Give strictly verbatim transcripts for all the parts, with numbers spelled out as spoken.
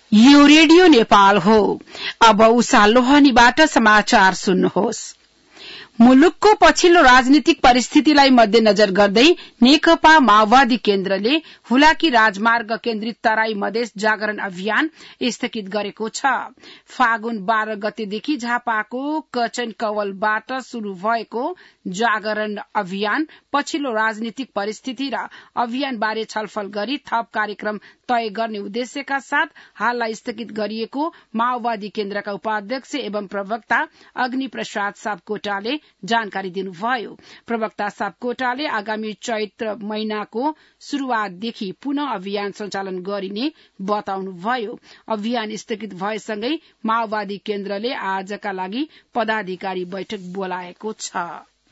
यो रेडियो नेपाल हो। अब उषा लोहनीबाट समाचार सुन्नुहोस्। मुलुकको पछिल्लो राजनीतिक परिस्थितिलाई मध्यनजर गर्दै नेकपा माओवादी केन्द्रले हुलाकी राजमार्ग केन्द्रित तराई मधेस जागरण अभियान स्थगित गरेको छ। फागुन बाह्र गतेदेखि झापाको कचन कवलबाट शुरू भएको जागरण अभियान पछिल्लो राजनीतिक परिस्थिति र अभियानबारे छलफल गरी थप कार्यक्रम तय गर्ने उद्देश्यका साथ हाललाई स्थगित गरिएको माओवादी केन्द्रका उपाध्यक्ष एवं प्रवक्ता अग्नि प्रसाद सापकोटाले जानकारी दिनुभयो। प्रवक्ता सापकोटाले आगामी चैत्र महिनाको शुरूआतदेखि पुनः अभियान सञ्चालन गरिने बताउनुभयो। अभियान स्थगित भएसँगै माओवादी केन्द्रले आजका लागि पदाधिकारी बैठक बोलाएको छ।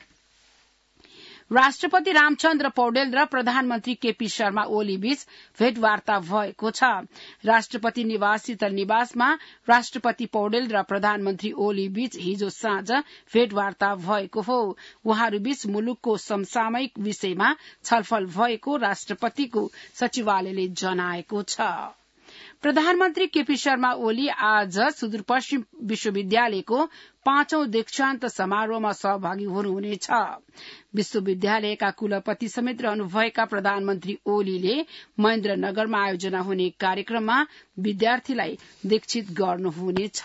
राष्ट्रपति रामचन्द्र पौडेल र प्रधानमन्त्री केपी शर्मा ओली बीच भेटवार्ता भएको छ। राष्ट्रपति निवास शीतल निवासमा राष्ट्रपति पौडेल र प्रधानमन्त्री ओली बीच हिजो साँझ भेटवार्ता भएको हो। उहाँहरू बीच मुलुकको समसामयिक विषयमा छलफल भएको राष्ट्रपतिको सचिवालयले जनाएको छ। प्रधानमन्त्री केपी शर्मा ओली आज सुदूरपश्चिम विश्वविद्यालयको पाँचौं दीक्षान्त समारोहमा सहभागी हुनुहुनेछ। विश्वविद्यालयका कुलपति समेत रहनुभएका प्रधानमन्त्री ओलीले महेन्द्रनगरमा आयोजना हुने कार्यक्रममा विद्यार्थीलाई दीक्षित गर्नुहुनेछ।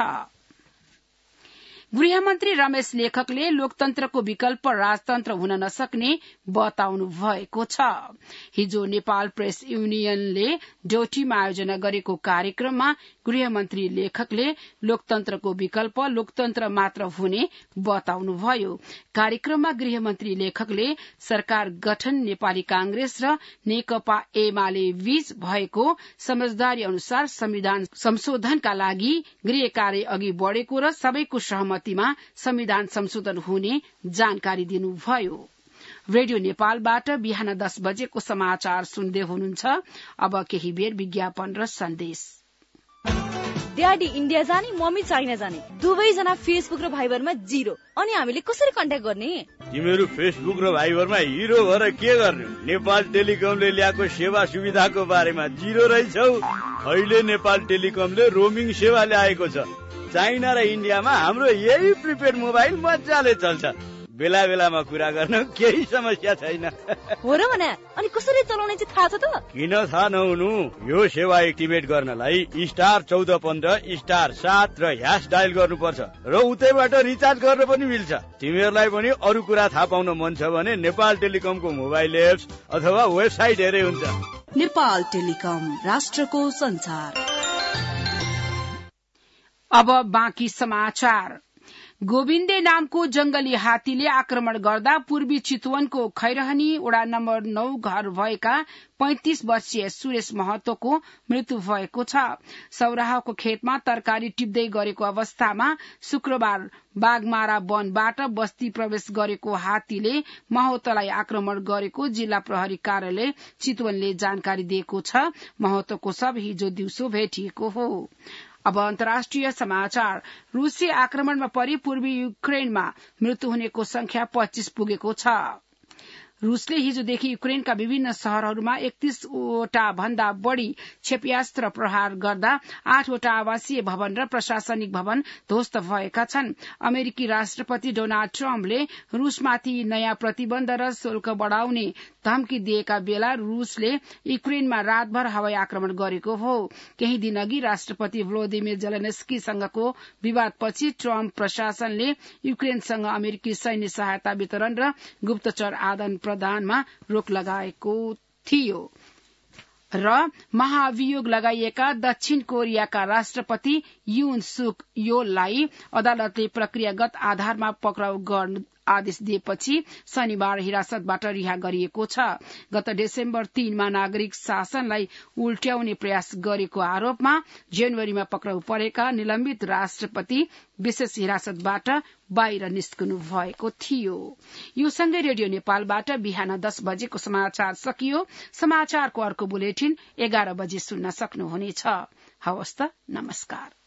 गृहमन्त्री रमेश लेखकले लोकतन्त्रको विकल्प राजतन्त्र हुन नसक्ने बताउनु भएको छ। हिजो नेपाल प्रेस युनियनले डोटीमा आयोजना गरेको कार्यक्रममा गृहमन्त्री लेखकले लोकतन्त्रको विकल्प लोकतन्त्र मात्र हुने बताउनुभयो। कार्यक्रममा गृहमन्त्री लेखकले सरकार गठन नेपाली कांग्रेस र नेकपा एमाले बीच भएको समझदारी अनुसार संविधान संशोधनका लागि गृह कार्य अघि बढ़ेको र सबैको सहमतिमा संविधान संशोधन हुने जानकारी दिनुभयो। रेडियो नेपालबाट बिहान दस बजेको समाचार सुन्दै हुनुहुन्छ। अब केही बेर विज्ञापन र सन्देश। ड्याडी इन्डिया जाने मम्मी चाइना जाने दुवैजना फेसबुक र भाइबरमा जिरो। अनि हामीले कसरी कन्ट्याक्ट गर्ने? तिमीहरू फेसबुक र भाइबरमा हिरो भएर के गर्ने? नेपाल टेलिकमले ल्याएको सेवा सुविधाको बारेमा जिरो रहेछौ। अहिले नेपाल टेलिकमले रोमिङ सेवा ल्याएको छ। चाइना र इन्डियामा हाम्रो यही प्रिपेड मोबाइल मजाले चल्छ। बेला बेलामा कुरा गर्न केही समस्या छैन। हो र भने अनि कसरी चलाउने चाहिँ थाहा छ त? किन थाहा नहुनु? यो सेवा एक्टिभेट गर्नलाई स्टार चौध पन्ध्र स्टार सात र ह्यास डायल गर्नुपर्छ र उतैबाट रिचार्ज गर्न पनि मिल्छ। तिमीहरूलाई पनि अरू कुरा थाहा पाउन मन छ भने नेपाल टेलिकमको मोबाइल एप्स अथवा वेबसाइट हेरे हुन्छ। नेपाल टेलिकम, राष्ट्रको संचार। अब बाँकी समाचार। गोविन्दे नामको जंगली हात्तीले आक्रमण गर्दा पूर्वी चितवनको खैरहनी वडा नम्बर नौ घर भएका पैंतिस वर्षीय सुरेश महतोको मृत्यु भएको छ। सौराहाको खेतमा तरकारी टिप्दै गरेको अवस्थामा शुक्रबार बागमारा वनबाट बस्ती प्रवेश गरेको हात्तीले महतोलाई आक्रमण गरेको जिल्ला प्रहरी कार्यालय चितवनले जानकारी दिएको छ। महतोको शव हिजो दिउँसो भेटिएको हो। अब अन्तर्राष्ट्रिय समाचार। रूसी आक्रमणमा परि पूर्वी युक्रेनमा मृत्यु हुनेको संख्या पच्चीस पुगेको छ। रूसले हिजोदेखि युक्रेनका विभिन्न शहरहरूमा एकतीसवटा भन्दा बढ़ी क्षेप्यास्त्र प्रहार गर्दा आठवटा आवासीय भवन र प्रशासनिक भवन ध्वस्त भएका छन्। अमेरिकी राष्ट्रपति डोनाल्ड ट्रम्पले रूसमाथि नयाँ प्रतिबन्ध र शुल्क बढ़ाउने धम्की दिएका बेला रूसले युक्रेनमा रातभर हवाई आक्रमण गरेको हो। केही दिन अघि राष्ट्रपति भ्लोदिमिर जेलेन्स्कीसँगको विवादपछि ट्रम्प प्रशासनले युक्रेनसँग अमेरिकी सैन्य सहायता वितरण र गुप्तचर आदान प्रदानमा रोक लगाएको थियो र महाभियोग लगाइएका दक्षिण कोरियाका राष्ट्रपति युन सुक योललाई अदालतले प्रक्रियागत आधारमा पक्राउ गर्न आदेश दिएपछि शनिबार हिरासतबाट रिहा गरिएको छ। गत डिसेम्बर तीनमा नागरिक शासनलाई उल्ट्याउने प्रयास गरेको आरोपमा जनवरीमा पक्राउ परेका निलम्बित राष्ट्रपति विशेष हिरासतबाट बाहिर निस्कनु भएको थियो। यो सँगै रेडियो नेपालबाट बिहान दस बजेको समाचार सकियो। समाचारको अर्को बुलेटिन एघार बजे सुन्न सक्नुहुनेछ। हवस् त, नमस्कार।